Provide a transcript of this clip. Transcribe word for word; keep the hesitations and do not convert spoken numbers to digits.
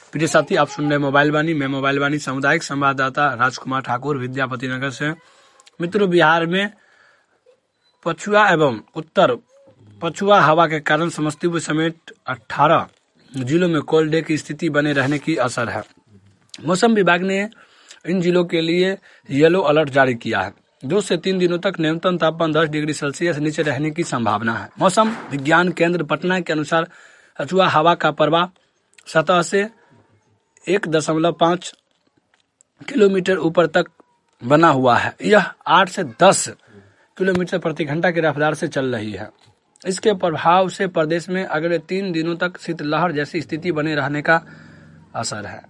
प्रिय साथी, आप सुन रहे मोबाइल वाणी। मैं मोबाइल वाणी सामुदायिक संवाददाता राजकुमार ठाकुर विद्यापति नगर से। मित्रों, बिहार में पछुआ एवं उत्तर पछुआ हवा के कारण समस्तीपुर समेत अठारह जिलों में कोल्ड डे की स्थिति बने रहने की असर है। मौसम विभाग ने इन जिलों के लिए येलो अलर्ट जारी किया है। दो से तीन दिनों तक न्यूनतम तापमान दस डिग्री सेल्सियस नीचे रहने की संभावना है। मौसम विज्ञान केंद्र पटना के अनुसार पछुआ हवा का प्रवाह सतह से एक दशमलव पाँच किलोमीटर ऊपर तक बना हुआ है। यह आठ से दस किलोमीटर प्रति घंटा की रफ्तार से चल रही है। इसके प्रभाव से प्रदेश में अगले तीन दिनों तक शीतलहर जैसी स्थिति बने रहने का असर है।